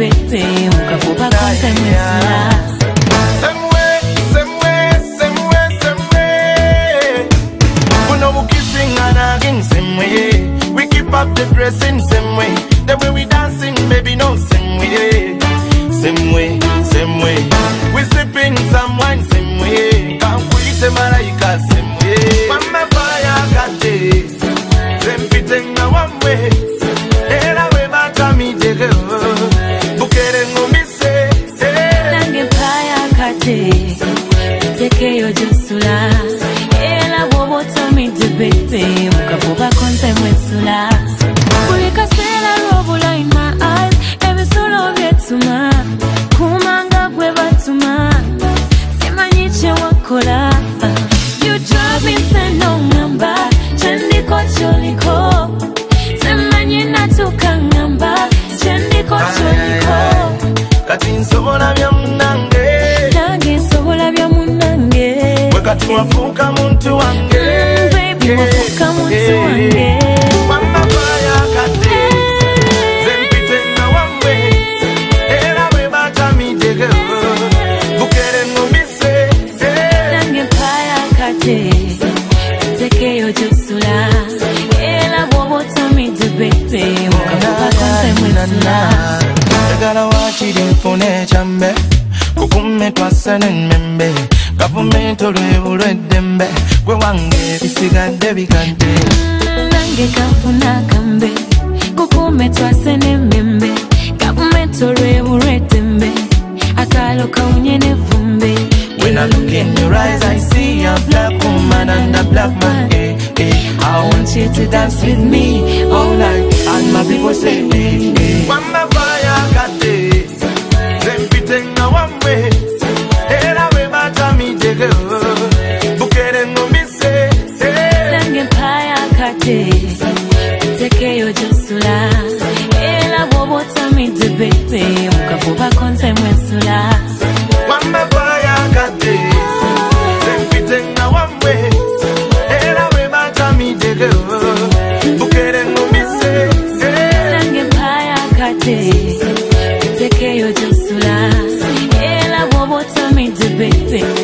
bebe mukafuba konse mwesula same way. We keep up the dressing same way. The way we dancing, baby, no same way. Same way, same way. We sipping some wine same way. Can't quit Malaika same way. Mama fire got this. Them fitting a one way. Ela we bata mi jege. Bukere ngumi se. Nange fire got this. Teke yo jusula. Ela bobo tami de bebe. Mukafuba konse mwesula. Kulika sela robula in my eyes. Every solo getuma. Kumanga kwe batuma. Sema niche wakola. You drive me send no number. Chandiko choliko. Sema nina tukangamba. Chandiko choliko. Kati sobola vya munange. Nange sobola vya munange. Wekati wafuka muntu wange. Baby wafuka muntu wange. Mama fire kate. Zempite na wamwe. Era we bata mi jege. Bukere ngumise. Nange fire kate. Teke yo jusula. Ela bobo tami de bebe. Mukafuba konse mwesula. Egala wachiri mfune chambe. Kukume twasane membe. Gavumenti olw'eddembe gwe wange bisigadde bikadde nange kafuna kambe kukume twasene membe gavumenti olw'eddembe akalo kawunye nevumbe. When I look in your eyes I see a black woman and a black man. I want you to dance with me all night and my people say hey, hey. Mama fire got this. Zempite na wamwe. Era we bata mi jege. Bukere ngumise. Nange fire kate. Teke yo jusula. Ela bobo tami de bebe. Mukafuba konse mwesula. Mama fire got this. Zempite na wamwe. Era we bata mi jege. Bukere ngumise. Nange fire kate. Teke yo jusula. Ela bobo tami de bebe.